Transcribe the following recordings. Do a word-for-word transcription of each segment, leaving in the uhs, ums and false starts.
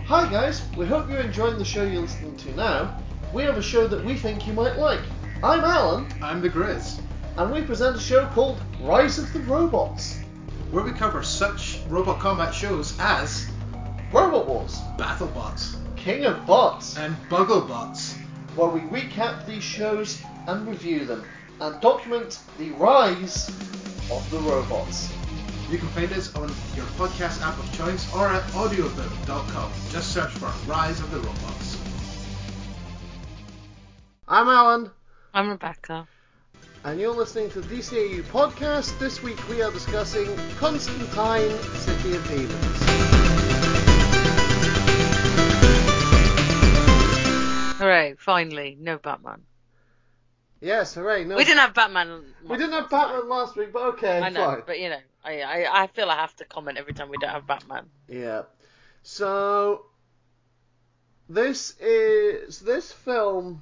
Hi guys, we hope you're enjoying the show you're listening to now. We have a show that we think you might like. I'm Alan. I'm the Grizz. And we present a show called Rise of the Robots, where we cover such robot combat shows as Robot Wars, BattleBots, King of Bots, and BuggleBots, where we recap these shows and review them, and document the rise of the robots. You can find us on your podcast app of choice or at audioboom dot com. Just search for Rise of the Robots. I'm Alan. I'm Rebecca. And you're listening to the D C A U podcast. This week we are discussing Constantine, City of Demons. Hooray, finally, no Batman. Yes, hooray. No, we didn't have Batman. We didn't have Batman time. last week, but okay, I know, fine. but you know, I, I I feel I have to comment every time we don't have Batman. Yeah. So this is this film.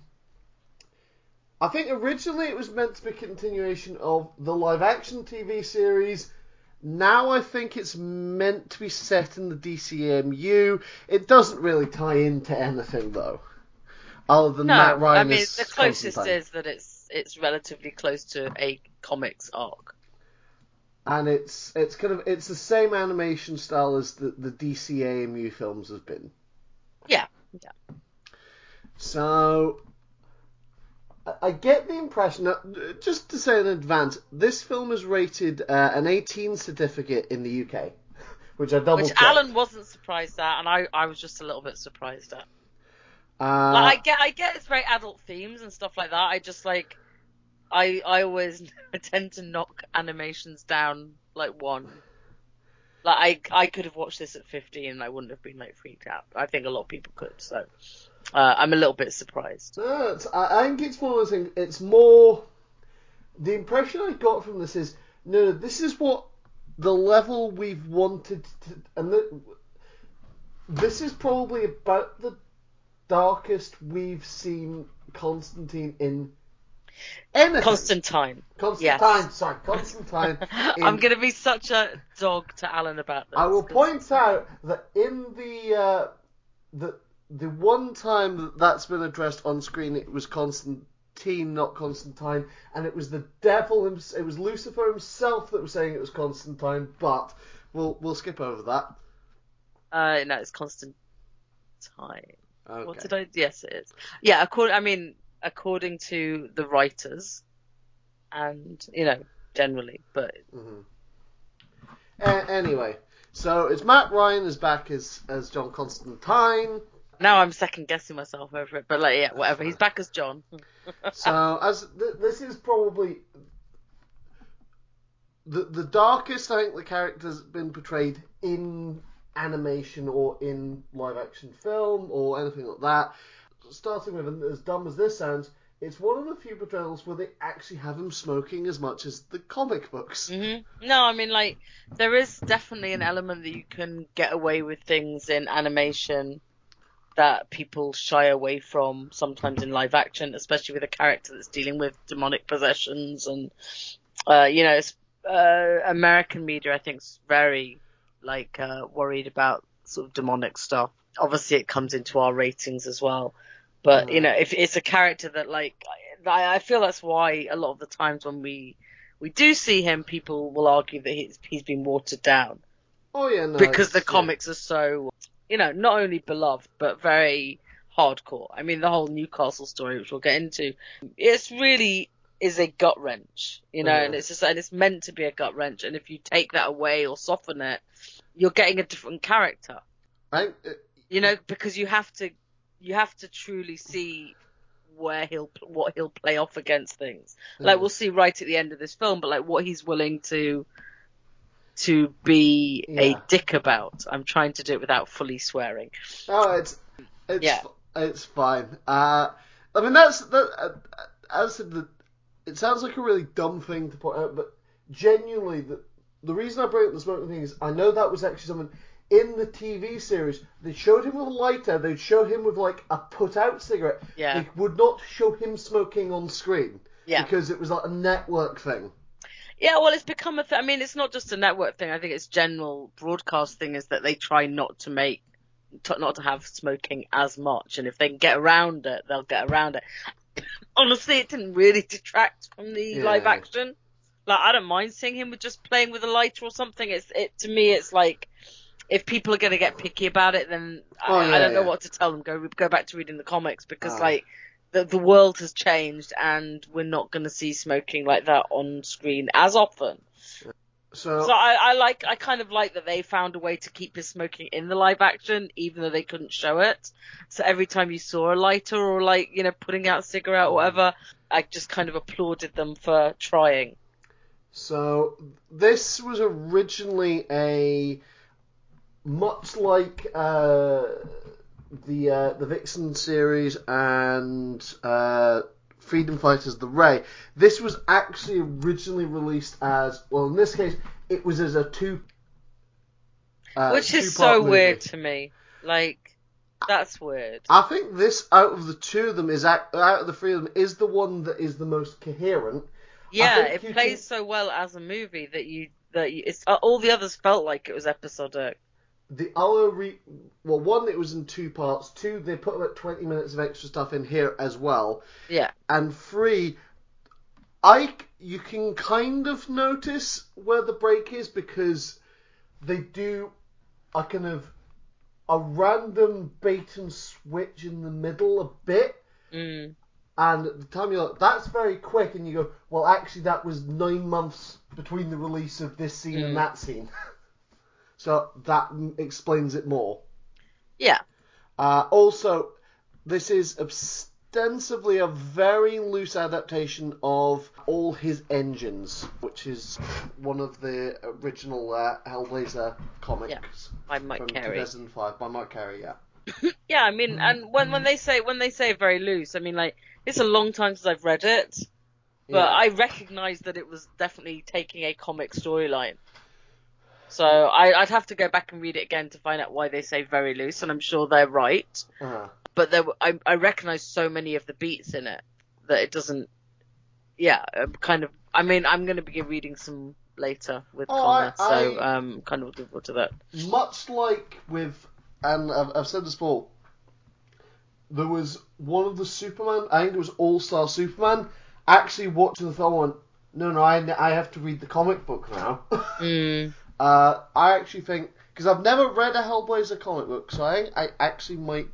I think originally it was meant to be a continuation of the live-action T V series. Now I think it's meant to be set in the D C M U. It doesn't really tie into anything though. Other than no, Matt Ryan I mean is the closest Constantine. is that it's it's relatively close to a comics arc, and it's it's kind of it's the same animation style as the the D C A M U films has been. Yeah, yeah. So I, I get the impression that, just to say in advance, this film is rated uh, an eighteen certificate in the U K, which I double Which checked. Alan wasn't surprised at, and I I was just a little bit surprised at. Uh, like I get, I get it's very adult themes and stuff like that. I just like, I I always I tend to knock animations down like one. Like I I could have watched this at fifteen and I wouldn't have been like freaked out. I think a lot of people could. So uh, I'm a little bit surprised. No, it's, I, I think it's one of those things. It's more the impression I got from this is no, this is what the level we've wanted to, and the, this is probably about the darkest we've seen Constantine in anything. Constantine. Constantine, yes. sorry, Constantine. in, I'm going to be such a dog to Alan about this. I will point out that in the uh, the the one time that that's been addressed on screen, it was Constantine, not Constantine, and it was the devil. Himself, it was Lucifer himself that was saying it was Constantine. But we'll we'll skip over that. Uh, no, it's Constantine. Okay. What did I? Yes, it is. Yeah, according. I mean, according to the writers, and you know, generally, but. Mm-hmm. A- anyway, so it's Matt Ryan is back as as John Constantine. Now I'm second guessing myself over it, but like, yeah, whatever. He's back as John. So as th- this is probably the the darkest I think the character's been portrayed in animation or in live action film or anything like that. Starting with, as dumb as this sounds, it's one of the few portrayals where they actually have him smoking as much as the comic books. Mm-hmm. No, I mean, like, there is definitely an element that you can get away with things in animation that people shy away from sometimes in live action, especially with a character that's dealing with demonic possessions and, uh, you know, it's, uh, American media, I think, is very, like, uh, worried about sort of demonic stuff. Obviously, it comes into our ratings as well. But, you know, if it's a character that, like, I, I feel that's why a lot of the times when we we do see him, people will argue that he's, he's been watered down. Oh, yeah, no. Because the yeah. comics are so, you know, not only beloved, but very hardcore. I mean, the whole Newcastle story, which we'll get into, it's really is a gut wrench, you know, Uh-huh. and it's just, and it's meant to be a gut wrench. And if you take that away or soften it, you're getting a different character. I, uh, you know, because you have to, you have to truly see where he'll, what he'll play off against things. Like, we'll see right at the end of this film, but like what he's willing to, to be Yeah. a dick about. I'm trying to do it without fully swearing. Oh, it's, it's, Yeah. it's fine. Uh, I mean, that's, that, uh, as I said, the, it sounds like a really dumb thing to point out, but genuinely, the, the reason I bring up the smoking thing is I know that was actually something in the T V series. They showed him with a lighter, they'd show him with like a put-out cigarette. Yeah. They would not show him smoking on screen. Yeah. Because it was like a network thing. Yeah, well, it's become a thing. I mean, it's not just a network thing. I think it's general broadcast thing is that they try not to make to, not to have smoking as much, and if they can get around it, they'll get around it. Honestly, it didn't really detract from the Yeah. live action. Like, I don't mind seeing him with just playing with a lighter or something. It's it to me, it's like, if people are going to get picky about it, then Oh, I, yeah, I don't know yeah. what to tell them. Go go back to reading the comics, because Aye. like the the world has changed, and we're not going to see smoking like that on screen as often. So, So I, I like I kind of like that they found a way to keep his smoking in the live action, even though they couldn't show it. So every time you saw a lighter or like, you know, putting out a cigarette or whatever, I just kind of applauded them for trying. so this was originally a much like uh, the uh, the Vixen series and uh, Freedom Fighters: The Ray. This was actually originally released as, well, in this case, it was as a two. Uh, Which is two-part so movie. weird to me. Like, that's weird. I think this, out of the two of them, is act- out of the three of them, is the one that is the most coherent. Yeah, think it you plays can- so well as a movie that you that you, it's uh, all the others felt like it was episodic. The other, re- well, one, it was in two parts. Two, they put about twenty minutes of extra stuff in here as well. Yeah. And three, I, you can kind of notice where the break is, because they do a kind of a random bait and switch in the middle a bit. Mm. And at the time you're like, that's very quick, and you go, well, actually that was nine months between the release of this scene Mm. and that scene. So that m- explains it more. Yeah. Uh, also, this is ostensibly a very loose adaptation of all his engines, which is one of the original uh, Hellblazer comics Yeah, by Mike from Carey. two thousand five by Mike Carey. Yeah. Yeah, I mean, and when when they say when they say very loose, I mean, like, it's a long time since I've read it, but Yeah. I recognise that it was definitely taking a comic storyline. So I, I'd have to go back and read it again to find out why they say very loose, and I'm sure they're right. Uh-huh. But there, were- I, I recognise so many of the beats in it that it doesn't. Yeah, um, kind of. I mean, I'm going to be reading some later with Oh, Connor, I- so I- um, kind of looking forward to that. Much like with, and I've, I've said this before, there was one of the Superman, I think it was All Star Superman, actually watching the film and went, no, no, I, I have to read the comic book now. Mm. uh, I actually think, because I've never read a Hellblazer comic book, so I, I actually might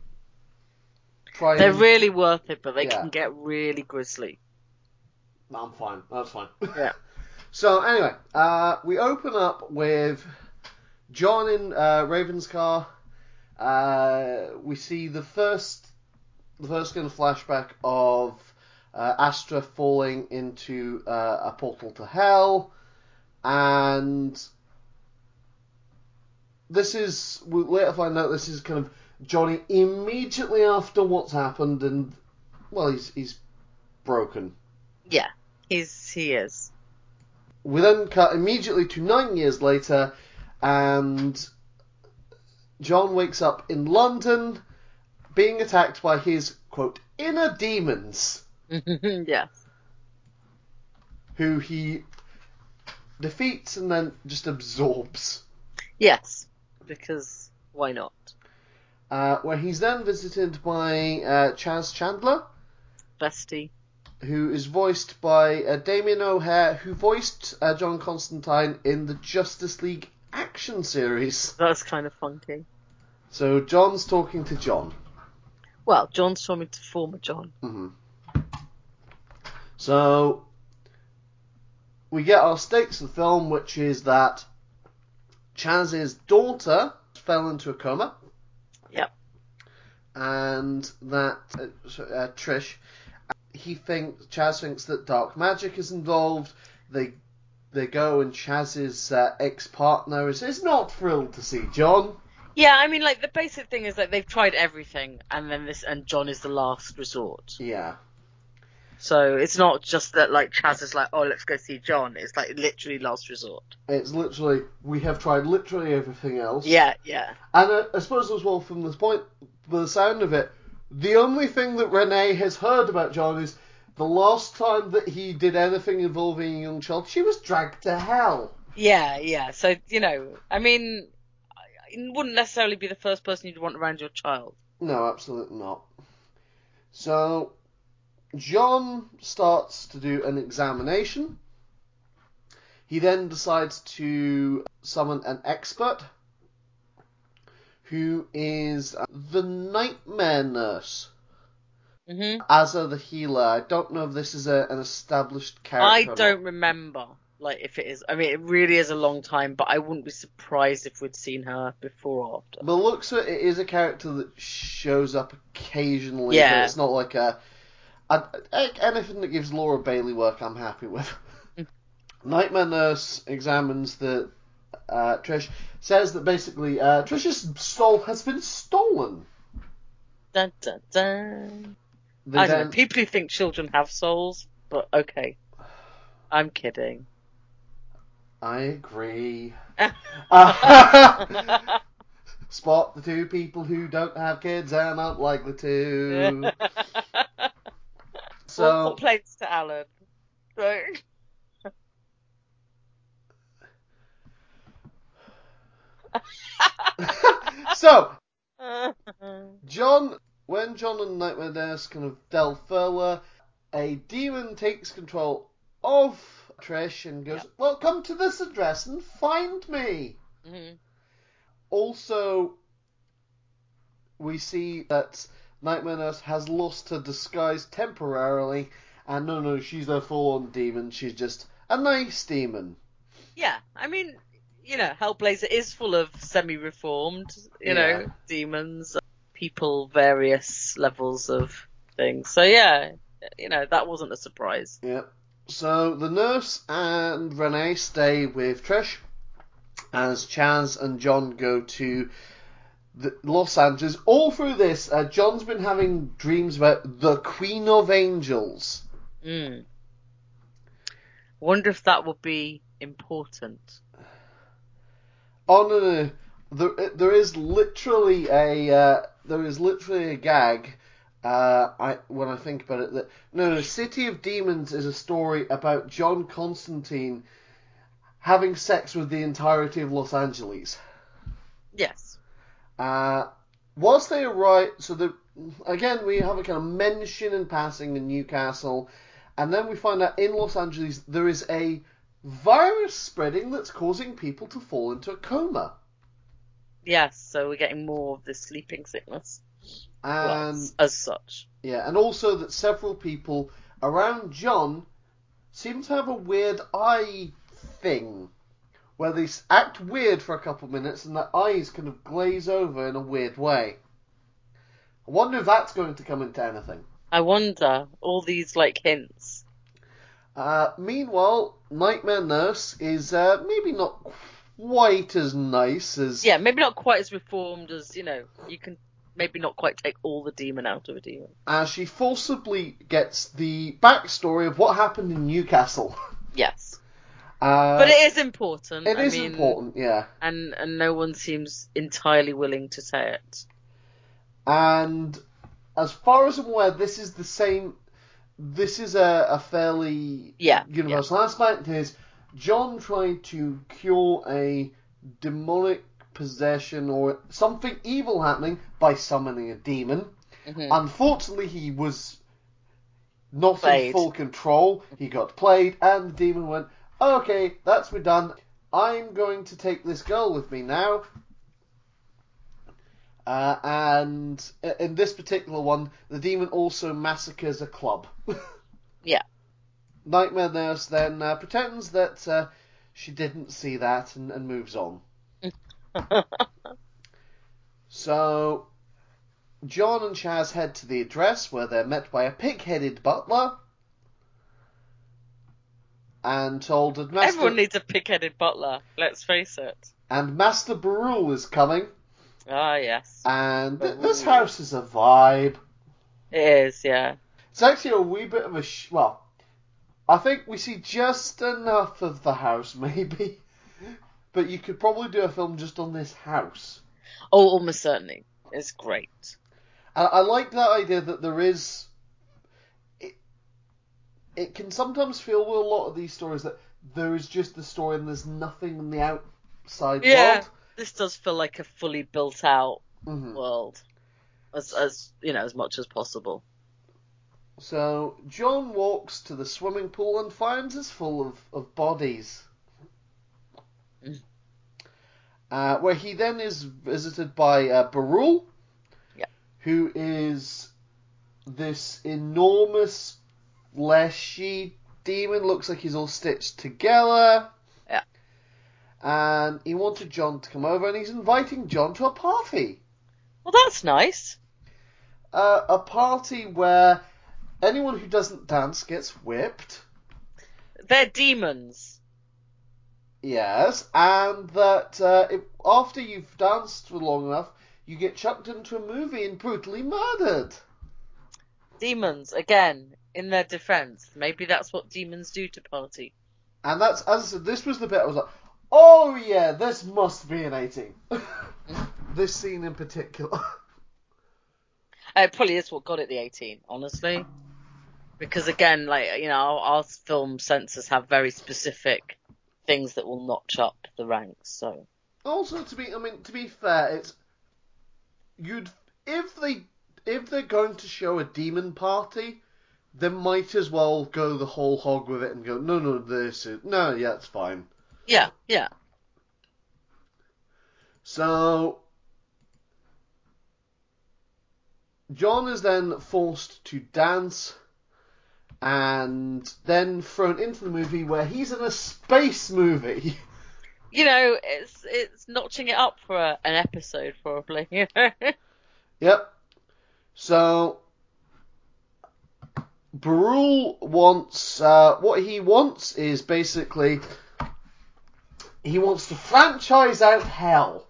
try They're and... really worth it, but they Yeah. can get really grisly. No, I'm fine, that's fine. Yeah. So anyway, uh, we open up with John in uh, Ravenscar. Uh, we see the first, the first kind of flashback of uh, Astra falling into uh, a portal to hell, and this is, we'll later find out this is kind of Johnny immediately after what's happened, and well, he's he's broken. Yeah, he's he is. We then cut immediately to nine years later, and John wakes up in London, being attacked by his, quote, inner demons, Yeah. who he defeats and then just absorbs. Yes, because why not? Uh, where he's then visited by uh, Chaz Chandler, Bestie. who is voiced by uh, Damien O'Hare, who voiced uh, John Constantine in the Justice League action series. That's kind of funky. So John's talking to John. Well, John's talking to former John. Mm-hmm. So we get our stakes of the film, which is that Chaz's daughter fell into a coma. Yep. And that uh, uh, Trish, he thinks Chaz thinks that dark magic is involved. They they go, and Chaz's uh, ex-partner is, is not thrilled to see John. Yeah, I mean, like, the basic thing is that they've tried everything, and then this, and John is the last resort. Yeah. So it's not just that, like, Chaz is like, oh, let's go see John. It's like literally last resort. It's literally, we have tried literally everything else. Yeah, yeah. And uh, I suppose as well, from this point, by the sound of it, the only thing that Renee has heard about John is the last time that he did anything involving a young child, she was dragged to hell. Yeah, yeah. So, you know, I mean, wouldn't necessarily be the first person you'd want around your child. No, absolutely not. So, John starts to do an examination. He then decides to summon an expert, who is the Nightmare Nurse. Mm-hmm. Asa the Healer. I don't know if this is a, an established character I or don't not. remember, like, if it is. I mean, it really is a long time, but I wouldn't be surprised if we'd seen her before or after. But looks at it is a character that shows up occasionally, Yeah. but it's not like a, a, a anything that gives Laura Bailey work I'm happy with. Nightmare Nurse examines the uh, Trish, says that basically uh, Trish's soul has been stolen. Dun, dun, dun. They I don't then, know. People who think children have souls, but okay. I'm kidding. I agree. uh, spot the two people who don't have kids and aren't likely to. So, All complaints to Alan. So. so John, when John and Nightmare Nurse kind of delve further, a demon takes control of Trish and goes, Yep. well, come to this address and find me. Mm-hmm. Also, we see that Nightmare Nurse has lost her disguise temporarily, and no, no, she's a full-on demon. She's just a nice demon. Yeah, I mean, you know, Hellblazer is full of semi-reformed, you Yeah. know, demons, people, various levels of things. So yeah, you know, that wasn't a surprise. Yep. So the nurse and Renee stay with Trish as Chaz and John go to the Los Angeles. All through this, uh, John's been having dreams about the Queen of Angels. Mm. Wonder if that would be important. Oh no, no, there, there is literally a uh, there is literally a gag. Uh, I when I think about it, that no, no, City of Demons is a story about John Constantine having sex with the entirety of Los Angeles. Yes. Uh, whilst they arrive, so the again we have a kind of mention in passing in Newcastle, and then we find out in Los Angeles there is a virus spreading that's causing people to fall into a coma. Yes, so we're getting more of this sleeping sickness. And well, as, as such. Yeah, and also that several people around John seem to have a weird eye thing, where they act weird for a couple of minutes and their eyes kind of glaze over in a weird way. I wonder if that's going to come into anything. I wonder, all these, like, hints. Uh, meanwhile, Nightmare Nurse is uh, maybe not quite as nice as... Yeah, maybe not quite as reformed as, you know, you can maybe not quite take all the demon out of a demon. As she forcibly gets the backstory of what happened in Newcastle. Yes. Uh, but it is important. It I is mean, important, yeah. And, and no one seems entirely willing to say it. And as far as I'm aware, this is the same... This is a, a fairly yeah, universal yeah. aspect. Is John trying to cure a demonic possession or something evil happening by summoning a demon. Mm-hmm. Unfortunately, he was not played. in full control. He got played, and the demon went, okay, that's me done. I'm going to take this girl with me now. Uh, and in this particular one, the demon also massacres a club. yeah. Nightmare Nurse then uh, pretends that uh, she didn't see that and, and moves on. So, John and Chaz head to the address where they're met by a pig-headed butler and told that Master... Everyone needs a pig-headed butler, let's face it. And Master Barul is coming. Ah, yes. And th- this house is a vibe. It is, yeah. It's actually a wee bit of a... Sh- well, I think we see just enough of the house, maybe. But you could probably do a film just on this house. Oh, almost certainly. It's great. And I like that idea that there is... It, it can sometimes feel with a lot of these stories that there is just the story and there's nothing in the outside yeah. world. this does feel like a fully built out Mhm. world, as as you know, as much as possible. So John walks to the swimming pool and finds it's full of, of bodies. Mm. Uh, where he then is visited by uh, Barul, Yeah. who is this enormous fleshy demon. Looks like he's all stitched together. Yeah. And he wanted John to come over, and he's inviting John to a party. Well, that's nice. Uh, a party where anyone who doesn't dance gets whipped. They're demons. Yes, and that uh, if, after you've danced for long enough, you get chucked into a movie and brutally murdered. Demons, again, in their defense. Maybe that's what demons do to party. And that's, as I said, this was the bit I was like, oh yeah, this must be an eighteen. This scene in particular. Uh, It probably is what got it the eighteen, honestly. Because again, like, you know, our, our film censors have very specific things that will notch up the ranks, so. Also, to be, I mean, to be fair, it's you'd if they if they're going to show a demon party, they might as well go the whole hog with it and go, no, no, this is no, yeah, it's fine. Yeah, yeah. So John is then forced to dance and then thrown into the movie where he's in a space movie. You know, it's it's notching it up for a, an episode, probably. Yep. So Barul wants uh, what he wants is basically he wants to franchise out hell.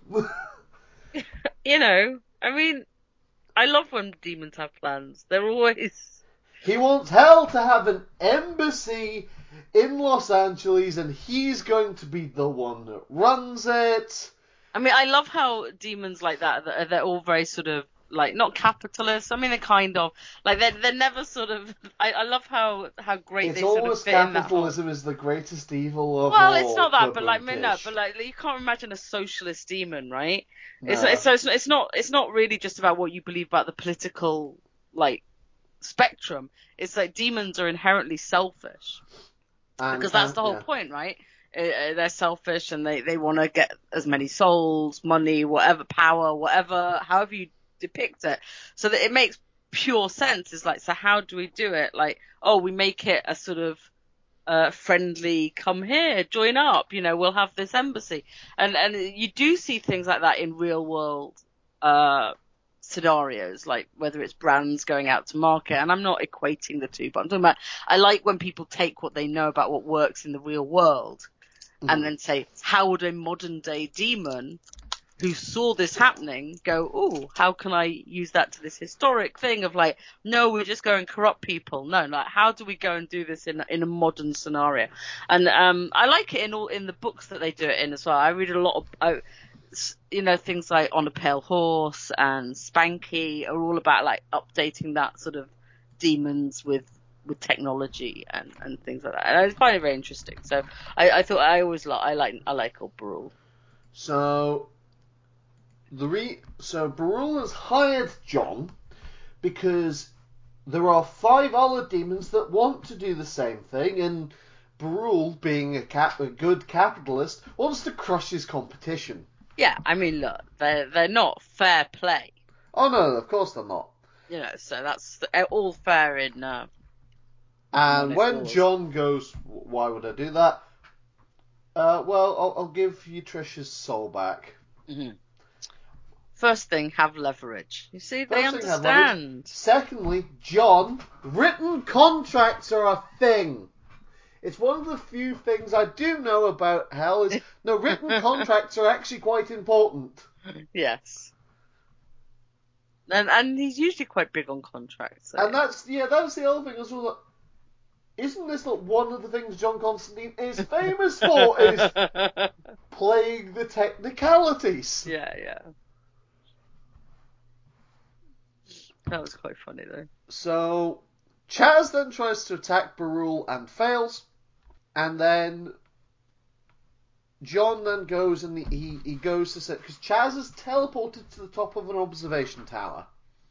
You know, I mean, I love when demons have plans. They're always... He wants hell to have an embassy in Los Angeles, and he's going to be the one that runs it. I mean, I love how demons like that, they're they're all very sort of, like, not capitalist. I mean, they're kind of, like, they're, they're never sort of, I, I love how, how great It's they sort of almost fit in that whole... capitalism is the greatest evil of Well, all. it's not that, to but like, I mean, no, British. but like, you can't imagine a socialist demon, right? No. It's, it's, so it's, it's not, it's not really just about what you believe about the political, like, spectrum. It's like demons are inherently selfish. And, Because that's and, the whole yeah. point, right? Uh, they're selfish and they, they want to get as many souls, money, whatever, power, whatever, however you depict it. So that it makes pure sense. It's like, so how do we do it? Like, oh, we make it a sort of uh, friendly, come here, join up, you know, we'll have this embassy. And, and you do see things like that in real world, uh, scenarios, like whether it's brands going out to market, and I'm not equating the two, but I'm talking about, I like when people take what they know about what works in the real world Mhm. and then say, how would a modern day demon who saw this happening go, oh, how can I use that to this historic thing of like, no, we just go and corrupt people. No, like, how do we go and do this in in a modern scenario? And um, I like it in all in the books that they do it in as well. I read a lot of, I, you know, things like On a Pale Horse and Spanky are all about like updating that sort of demons with with technology and, and things like that. And I find it very interesting. So I, I thought I always like I like I like Old Barul. So the re so Barul has hired John because there are five other demons that want to do the same thing, and Barul, being a, cap- a good capitalist, wants to crush his competition. Yeah, I mean, look, they're they're not fair play, Oh no, of course they're not. you know. So that's all fair in. Uh, And when metaphors. John goes, why would I do that? Uh, well, I'll, I'll give you Trish's soul back. Mm-hmm. First thing, have leverage. You see, they First thing, have leverage. understand. Secondly, John, written contracts are a thing. It's one of the few things I do know about hell is, no, written contracts are actually quite important. Yes. And and he's usually quite big on contracts. So. And that's, yeah, that's the other thing as well. Isn't this not one of the things John Constantine is famous for, is playing the technicalities? Yeah, yeah. That was quite funny, though. So, Chaz then tries to attack Barul and fails, and then John then goes and he, he goes to say, because Chaz is teleported to the top of an observation tower.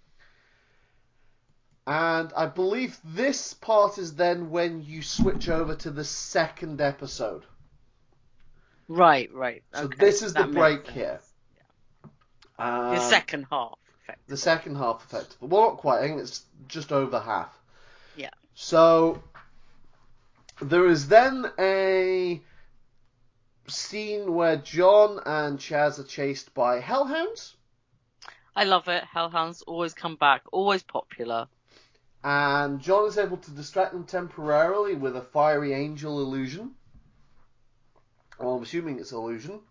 And I believe this part is then when you switch over to the second episode. Right, right. So okay. this is That the makes break sense. here. Yeah. The Um, second half, effectively. The second half, effectively. Well, not quite. I think it's just over half. Yeah. So there is then a scene where John and Chaz are chased by hellhounds. I love it. Hellhounds always come back, always popular. And John is able to distract them temporarily with a fiery angel illusion. Well, I'm assuming it's illusion.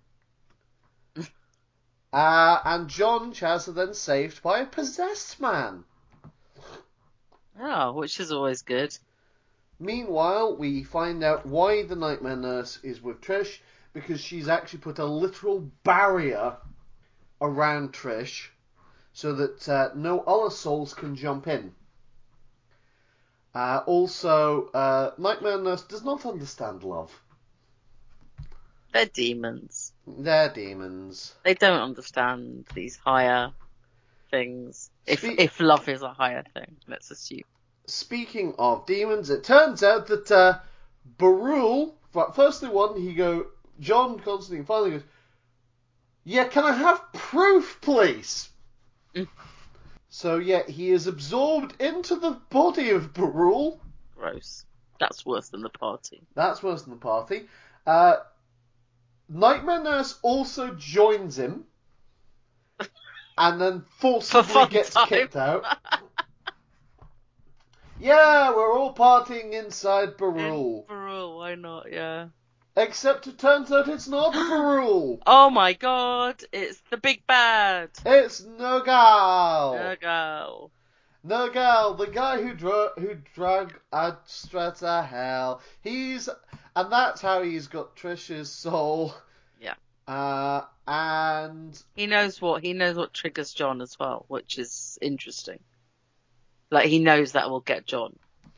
uh, and John and Chaz are then saved by a possessed man. Oh, which is always good. Meanwhile, we find out why the Nightmare Nurse is with Trish, because she's actually put a literal barrier around Trish so that uh, no other souls can jump in. Uh, also, uh, Nightmare Nurse does not understand love. They're demons. They're demons. They don't understand these higher things. If Spe- if love is a higher thing, let's assume. Speaking of demons, it turns out that uh, Barul, firstly one, he go, John Constantine finally goes, yeah, can I have proof, please? Mm. So, yeah, he is absorbed into the body of Barul. Gross. That's worse than the party. That's worse than the party. Uh, Nightmare Nurse also joins him. And then forcibly fun gets time. kicked out. Yeah, we're all partying inside Barul. Barul, why not? Yeah. Except it turns out it's not Barul. Oh my god, it's the big bad. It's Nogal. Nogal. Nogal, the guy who dro- who drug Astra to hell. He's and that's how he's got Trish's soul. Yeah. Uh, and he knows what he knows what triggers John as well, which is interesting. Like, he knows that will get John.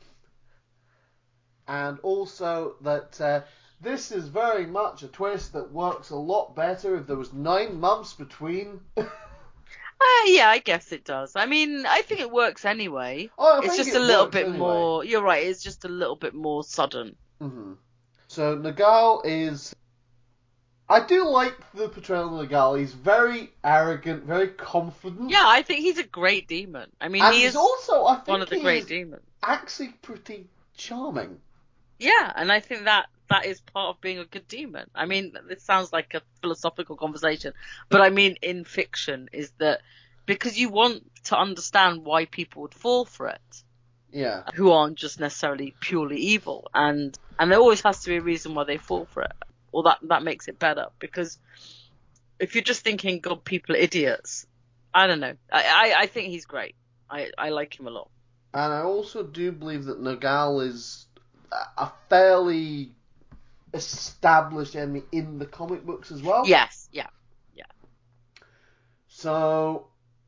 And also that uh, this is very much a twist that works a lot better if there was nine months between. uh, yeah, I guess it does. I mean, I think it works anyway. Oh, I it's think just it a little works bit anyway. more... You're right, it's just a little bit more sudden. Mm-hmm. So Nogal is... I do like the portrayal of Nogal. He's very arrogant, very confident. Yeah, I think he's a great demon. I mean, and he he's is also, I think one of the he great is demons. actually pretty charming. Yeah, and I think that that is part of being a good demon. I mean, this sounds like a philosophical conversation, but I mean, in fiction, is that because you want to understand why people would fall for it. Yeah. Who aren't just necessarily purely evil, and and there always has to be a reason why they fall for it, or that that makes it better. Because if you're just thinking, God, people are idiots, I don't know. I I, I think he's great. I I like him a lot. And I also do believe that Nogal is a fairly established enemy in the comic books as well. Yes, yeah, yeah. So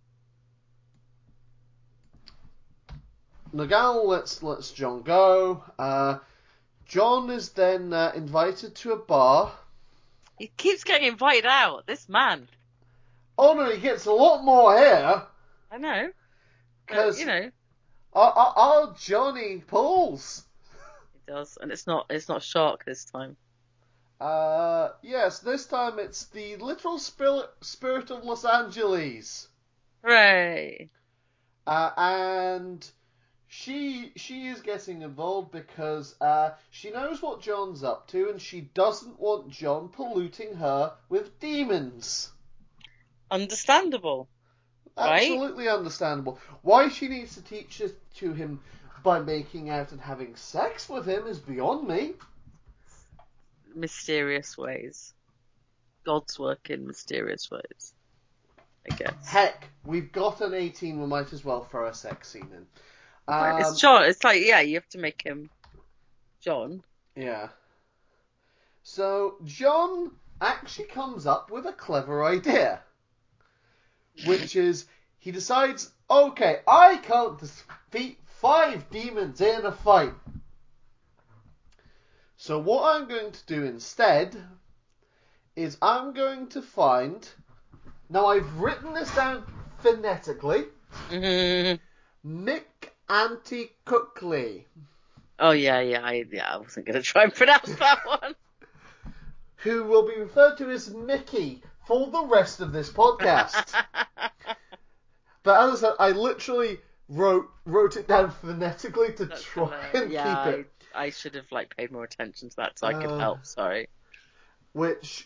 Nogal lets lets John go. Uh, John is then uh, invited to a bar. He keeps getting invited out. This man. Oh no, he gets a lot more here. I know. Because you know, our, our, our Johnny pulls. he does, and it's not it's not Shark this time. Uh, yes, this time it's the literal spirit spirit of Los Angeles. Hooray! Uh, and she she is getting involved because uh, she knows what John's up to, and she doesn't want John polluting her with demons. Understandable. Absolutely right? Understandable. Why she needs to teach it to him by making out and having sex with him is beyond me. Mysterious ways. God's work in mysterious ways, I guess. Heck, we've got an eighteen, we might as well throw a sex scene in. Um, it's John. It's like, yeah, you have to make him John. Yeah. So, John actually comes up with a clever idea. Which is, he decides, okay, I can't defeat five demons in a fight. So what I'm going to do instead is I'm going to find... Now, I've written this down phonetically. Mm-hmm. Mick Auntie Cookley. Oh, yeah, yeah, I, yeah, I wasn't going to try and pronounce that one. Who will be referred to as Mickey for the rest of this podcast. But as I said, I literally wrote wrote it down phonetically to That's try hilarious. and yeah, keep it. I, I should have like paid more attention to that so I could Uh, help. Sorry. Which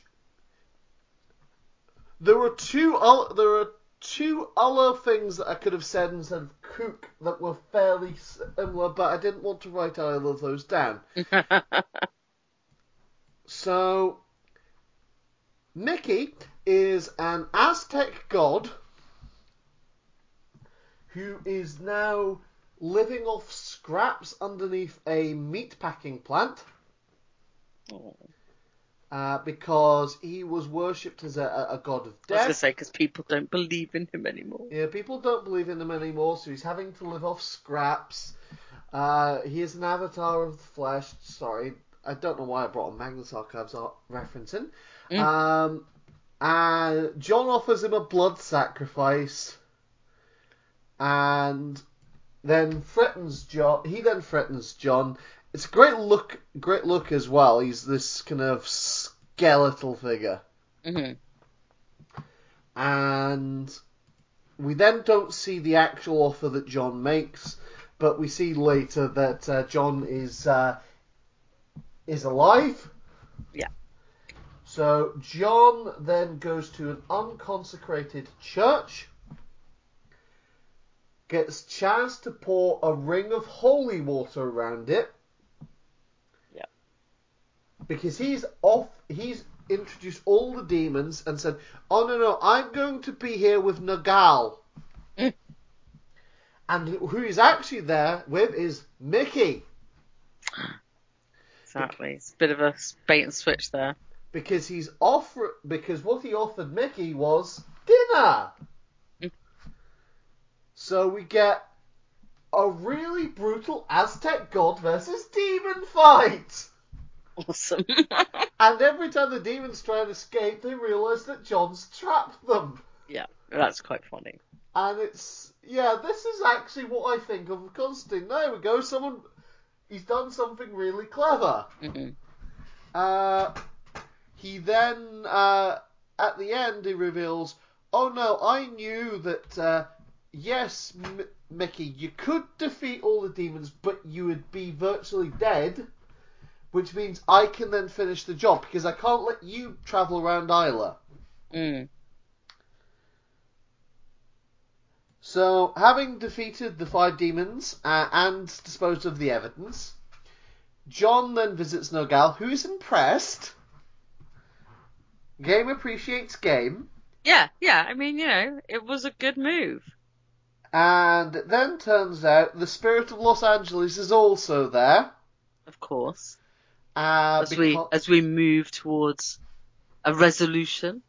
there were two o- there are two other things that I could have said instead of kook that were fairly similar, but I didn't want to write either of those down. So Mickey is an Aztec god who is now living off scraps underneath a meatpacking plant. Oh. Uh, because he was worshipped as a, a god of I was death. going to say, because people don't believe in him anymore. Yeah, people don't believe in him anymore, so he's having to live off scraps. Uh, he is an avatar of the flesh. Sorry, I don't know why I brought a Magnus Archives reference in. Mm. Um, and John offers him a blood sacrifice, and then threatens John. He then threatens John. It's a great look, great look as well. He's this kind of skeletal figure, Mm-hmm. and we then don't see the actual offer that John makes, but we see later that uh, John is uh, is alive. Yeah. So John then goes to an unconsecrated church, gets Chaz to pour a ring of holy water around it. Yeah. Because he's off, he's introduced all the demons and said, "Oh no no, I'm going to be here with Nagal." Mm. And who he's actually there with is Mickey. Exactly. It's a bit of a bait and switch there. Because he's offer because what he offered Mickey was dinner. Mm. So we get a really brutal Aztec god versus demon fight. Awesome. And every time the demons try and escape, they realise that John's trapped them. Yeah, that's quite funny. And it's, yeah, this is actually what I think of Constantine. There we go, someone, he's done something really clever. Mm-hmm. Uh, he then, uh, at the end, he reveals, "Oh no, I knew that, uh, yes, M- Mickey, you could defeat all the demons, but you would be virtually dead, which means I can then finish the job, because I can't let you travel around Isla." Mm. So, having defeated the five demons uh, and disposed of the evidence, John then visits Nogal, who is impressed. Game appreciates game. Yeah, yeah. I mean, you know, it was a good move. And it then turns out the spirit of Los Angeles is also there. Of course. Uh, As we because, as we move towards a resolution.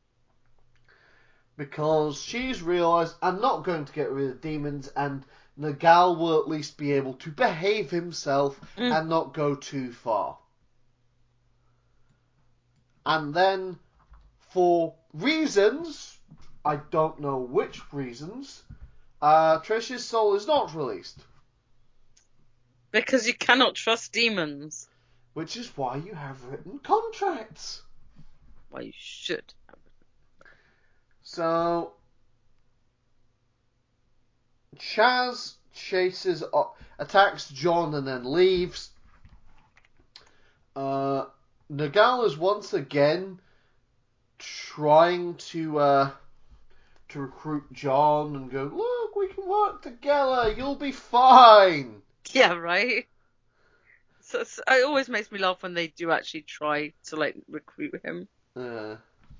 because she's realised, I'm not going to get rid of demons, and Nagal will at least be able to behave himself Mm. and not go too far. And then, for reasons, I don't know which reasons, uh, Trish's soul is not released. Because you cannot trust demons. Which is why you have written contracts. Well, you should. So, Chaz chases, uh, attacks John and then leaves. Uh, Nagal is once again trying to uh, to recruit John and go, "Look, we can work together. You'll be fine." Yeah, right? So, so it always makes me laugh when they do actually try to, like, recruit him. Uh,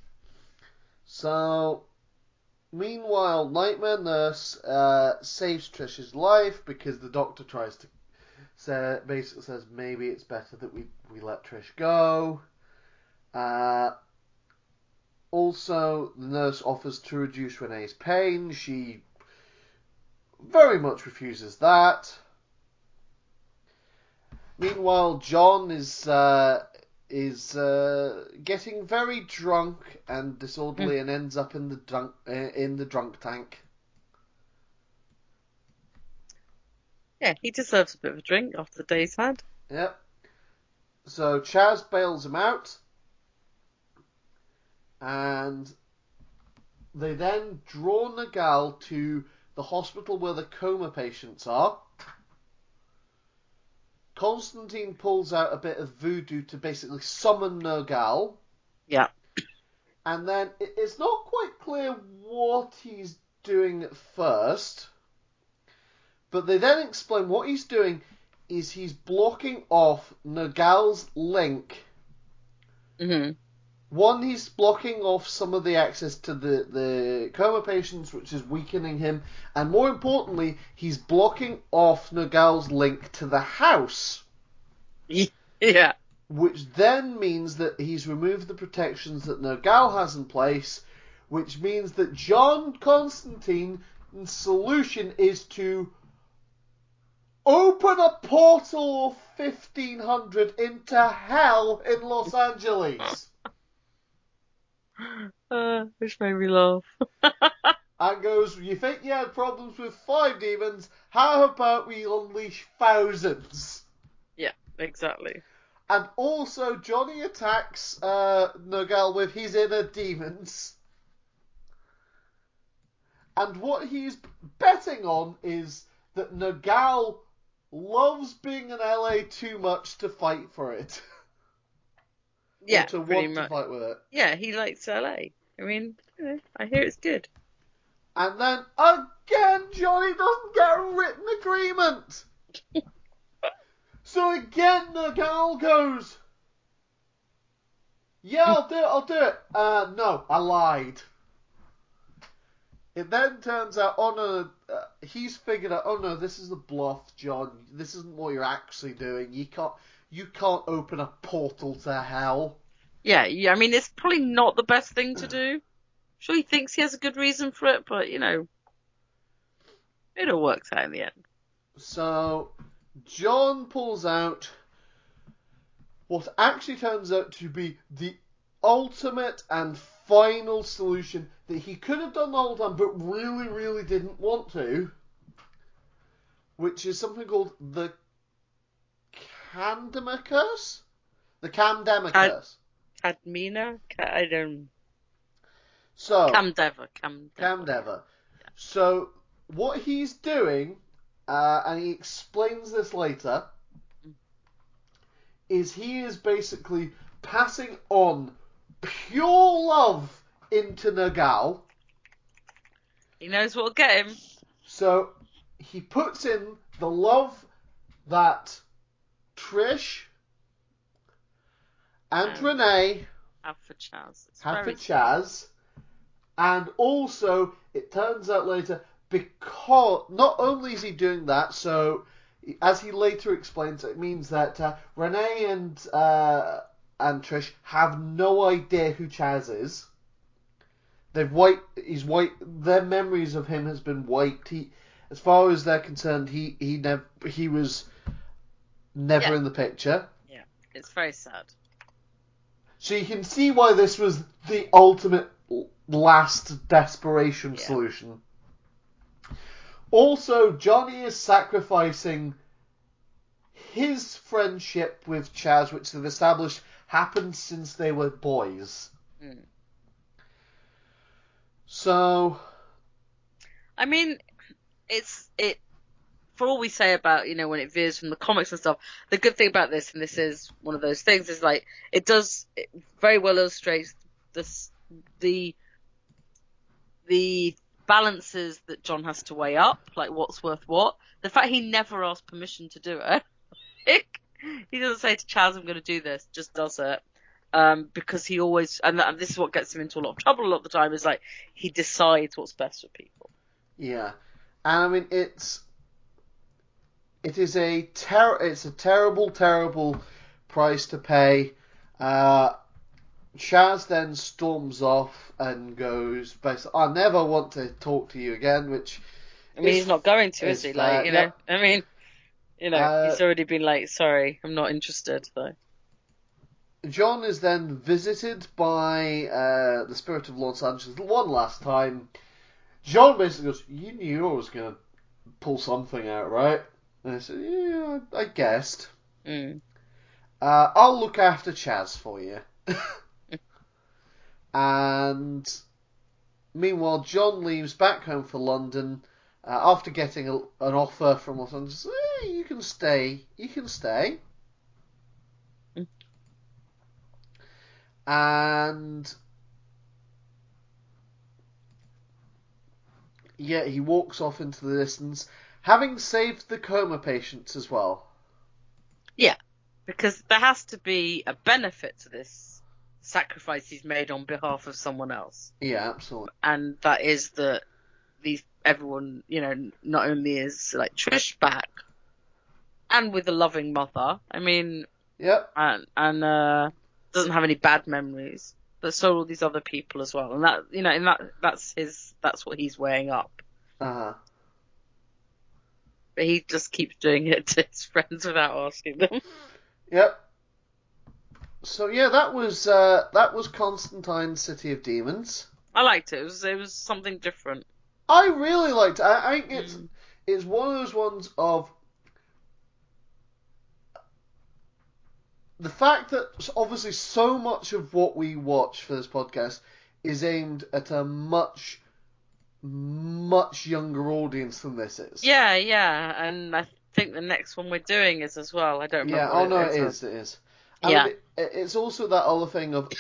so, meanwhile, Nightmare Nurse uh, saves Trish's life because the doctor tries to say, basically says maybe it's better that we, we let Trish go. Uh, also, the nurse offers to reduce Renee's pain. She very much refuses that. Meanwhile, John is uh, is uh, getting very drunk and disorderly, Mm. and ends up in the drunk uh, in the drunk tank. Yeah, he deserves a bit of a drink after the day he's had. Yep. So Chaz bails him out, and they then draw Nergal to the hospital where the coma patients are. Constantine pulls out a bit of voodoo to basically summon Nergal. Yeah. And then it's not quite clear what he's doing at first. But they then explain what he's doing is he's blocking off Nergal's link. Mm-hmm. One, he's blocking off some of the access to the, the coma patients, which is weakening him. And more importantly, he's blocking off Nergal's link to the house. Yeah. Which then means that he's removed the protections that Nergal has in place, which means that John Constantine's solution is to open a portal of fifteen hundred into hell in Los Angeles. Uh, which made me laugh. And goes, you think you had problems with five demons? How about we unleash thousands? Yeah, exactly. And also, Johnny attacks uh, Nergal with his inner demons. And what he's betting on is that Nergal loves being in L A too much to fight for it. Yeah, or to pretty want much. to fight with it. Yeah, he likes L A. I mean, you know, I hear it's good. And then, again, Johnny doesn't get a written agreement. So again, Nergal goes, yeah, I'll do it, I'll do it. Uh, no, I lied. It then turns out, oh no, uh, he's figured out, oh no, this is a bluff, John. This isn't what you're actually doing. You can't, you can't open a portal to hell. Yeah, yeah, I mean, it's probably not the best thing to do. Sure, he thinks he has a good reason for it, but, you know, it all works out in the end. So, John pulls out what actually turns out to be the ultimate and final solution that he could have done the whole time, but really, really didn't want to, which is something called the Candema Curse? The Camdema Cad- Curse. Cadmina? Ca- I don't... So, Camdeva. Camdeva. Camdeva. So, what he's doing, uh, and he explains this later, is he is basically passing on pure love into Nergal. He knows what'll get him. So he puts in the love that Trish and Um, Renee have for Chaz. It's have for very Chaz, and also it turns out later, because not only is he doing that, so as he later explains, it means that uh, Renee and uh, and Trish have no idea who Chaz is. They've wiped. He's wiped. Their memories of him has been wiped. He, as far as they're concerned, he he never he was never Yeah. in the picture. Yeah, it's very sad. So you can see why this was the ultimate last desperation Yeah. solution. Also, Johnny is sacrificing his friendship with Chaz, which they've established happened since they were boys. Mm. So, I mean, it's it. For all we say about, you know, when it veers from the comics and stuff, the good thing about this, and this is one of those things, is like it does it very well illustrates this the the balances that John has to weigh up, like what's worth what. The fact he never asked permission to do it, he doesn't say to Chaz, "I'm going to do this," just does it. Um, because he always, and, and this is what gets him into a lot of trouble a lot of the time, is like he decides what's best for people. yeah, and I mean it's it is a ter- it's a terrible, terrible price to pay. Uh, Chaz then storms off and goes, basically, I never want to talk to you again, which I mean, is, he's not going to, is is he? fair. Like, you know, Yep. I mean, you know, Uh, he's already been like, sorry, I'm not interested, though. John is then visited by uh, the spirit of Los Angeles one last time. John basically goes, "You knew I was going to pull something out, right?" And I said, "Yeah, I guessed. Mm. Uh, I'll look after Chaz for you." And meanwhile, John leaves back home for London uh, after getting a, an offer from Los Angeles. Eh, you can stay. You can stay. Mm. And yeah, he walks off into the distance, having saved the coma patients as well. Yeah, because there has to be a benefit to this sacrifice he's made on behalf of someone else. Yeah, absolutely. And that is that these everyone, you know, not only is like Trish back and with a loving mother, I mean, Yep. and and uh, doesn't have any bad memories, but so all these other people as well. And that, you know, and that that's his that's what he's weighing up. Uh huh. But he just keeps doing it to his friends without asking them. Yep. So yeah, that was uh, that was Constantine: City of Demons. I liked it. It was it was something different. I really liked it. I, I think it's Mm. it's one of those ones of the fact that obviously so much of what we watch for this podcast is aimed at a much much younger audience than this is. Yeah, yeah, and I think the next one we're doing is as well. I don't remember. Yeah. what Oh no, it it is. is. It is. I Yeah. mean, it, it's also that other thing of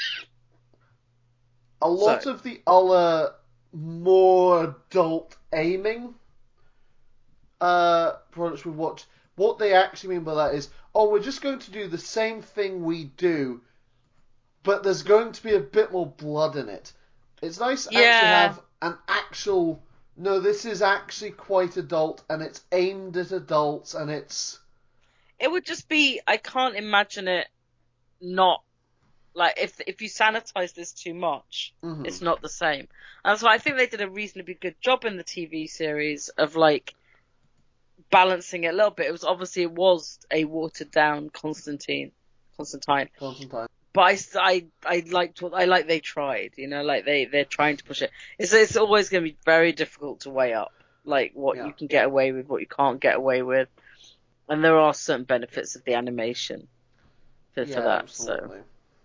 a lot So- of the other more adult aiming uh, products we watch. What they actually mean by that is, oh, we're just going to do the same thing we do, but there's going to be a bit more blood in it. It's nice to actually Yeah. have an actual, no, this is actually quite adult, and it's aimed at adults, and it's... It would just be, I can't imagine it not, like, if if you sanitize this too much, Mhm. it's not the same. And so I think they did a reasonably good job in the T V series of, like, balancing it a little bit. It was obviously, it was a watered down Constantine, Constantine. Constantine. But I, I, I liked what, I like they tried, you know, like they, they're trying to push it. It's, it's always going to be very difficult to weigh up, like what Yeah. you can get away with, what you can't get away with. And there are certain benefits of the animation for, Yeah, for that. absolutely.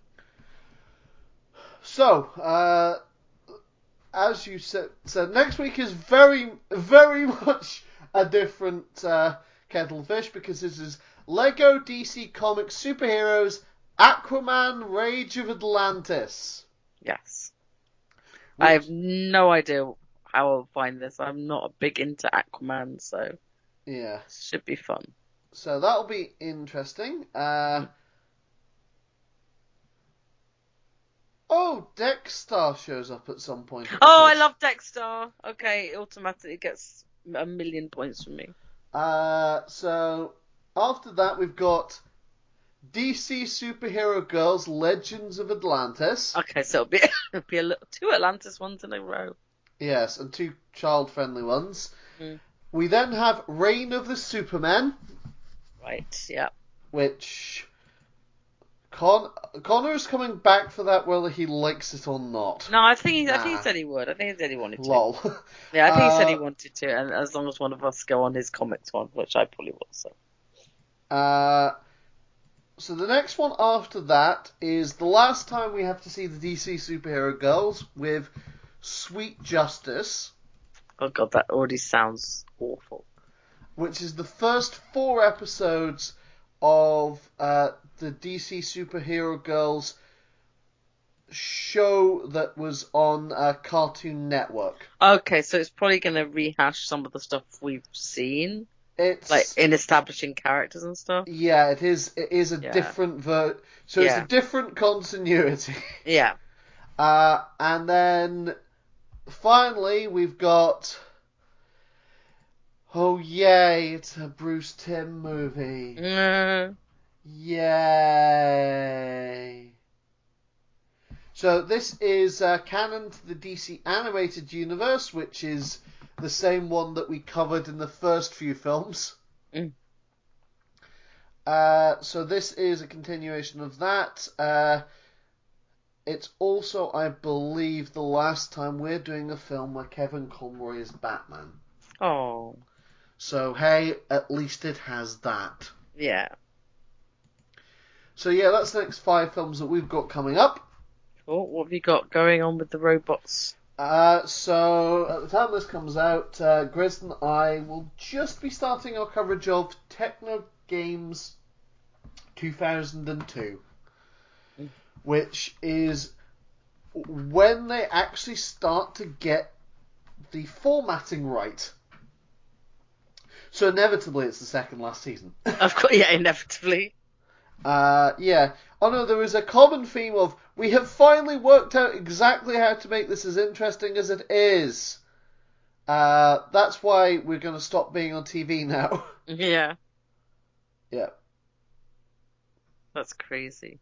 So, uh, as you said, so next week is very, very much a different uh, kettle of fish because this is Lego D C Comics Superheroes Aquaman Rage of Atlantis. So, yes. Which, I have no idea how I'll find this. I'm not a big into Aquaman, so yeah. it should be fun. So that'll be interesting. Uh, oh, Dexter shows up at some point. Oh, I love Dexter. Okay, it automatically gets a million points from me. Uh, so after that, we've got D C Superhero Girls Legends of Atlantis. Okay, so it'll be, it'll be a little, two Atlantis ones in a row. Yes, and two child-friendly ones. Mm. We then have Reign of the Supermen, Right, yeah. which Con- Connor's coming back for that whether he likes it or not. No, I think he, I Nah. think he said he would. I think he said he wanted to. Lol. Yeah, I think he said he Uh, wanted to, and as long as one of us go on his comics one, which I probably will. So. Uh, so the next one after that is the last time we have to see the D C Superhero Girls with Sweet Justice, Oh god, that already sounds awful. which is the first four episodes of uh, the D C Superhero Girls show that was on uh, Cartoon Network. Okay, so it's probably going to rehash some of the stuff we've seen, It's like in establishing characters and stuff. yeah, it is. It is a Yeah. different ver. So it's Yeah. a different continuity. Yeah. Uh, and then finally we've got. Oh yay! It's a Bruce Timm movie. Mm, Yay! So this is uh, canon to the D C animated universe, which is the same one that we covered in the first few films. Mm. Uh, so this is a continuation of that. Uh, it's also, I believe, the last time we're doing a film where Kevin Conroy is Batman. Oh. So, hey, at least it has that. Yeah. So, yeah, that's the next five films that we've got coming up. Cool. What have you got going on with the robots? Uh, so, at the time this comes out, uh, Grizz and I will just be starting our coverage of Techno Games two thousand two, Mm. which is when they actually start to get the formatting right. So inevitably it's the second last season. Of course, yeah, inevitably. Uh, yeah. Oh no, there is a common theme of, we have finally worked out exactly how to make this as interesting as it is. Uh, that's why we're going to stop being on T V now. Yeah. Yeah. That's crazy.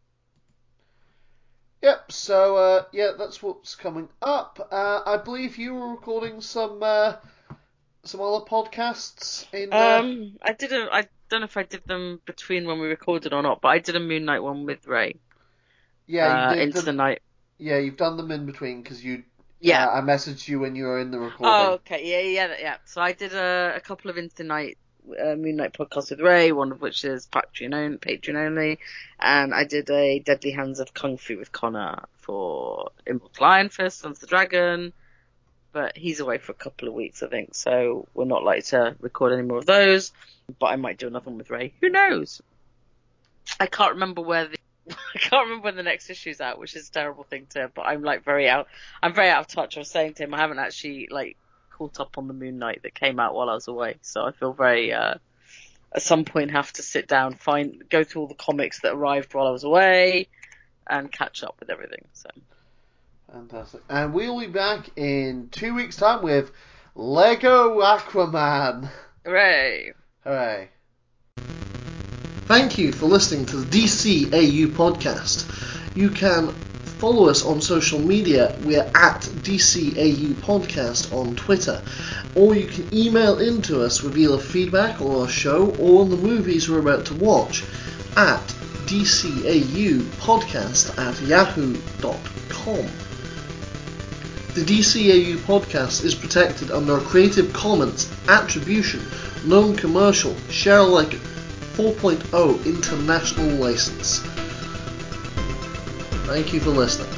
Yep, so, uh, yeah, that's what's coming up. Uh, I believe you were recording some, uh, some other podcasts in, uh... Um, I didn't, I don't know if I did them between when we recorded or not, but I did a Moon Knight one with Ray. Yeah, you Uh, did Into them, the Night. yeah, you've done them in between, because you, Yeah. uh, I messaged you when you were in the recording. Oh, okay. Yeah, yeah, yeah. So I did a, a couple of Into the Night, uh, Moon Knight podcasts with Ray, one of which is Patreon only, Patreon only, and I did a Deadly Hands of Kung Fu with Connor for Immortal Iron Fist, Sons of the Dragon, but he's away for a couple of weeks, I think, so we're not likely to record any more of those, but I might do another one with Ray. Who knows? I can't remember where the I can't remember when the next issue's out, which is a terrible thing to, but I'm like very out, I'm very out of touch. I was saying to him, I haven't actually like caught up on the Moon Knight that came out while I was away. So I feel very, uh, at some point have to sit down, find, go through all the comics that arrived while I was away and catch up with everything. So. Fantastic. And we'll be back in two weeks' time with Lego Aquaman. Hooray. Hooray. Thank you for listening to the D C A U podcast. You can follow us on social media. We're at D C A U podcast on Twitter. Or you can email into us with either feedback on our show or on the movies we're about to watch at D C A U podcast at yahoo dot com. The D C A U podcast is protected under a Creative Commons Attribution, Non-Commercial, Share Alike four point oh International License. Thank you for listening.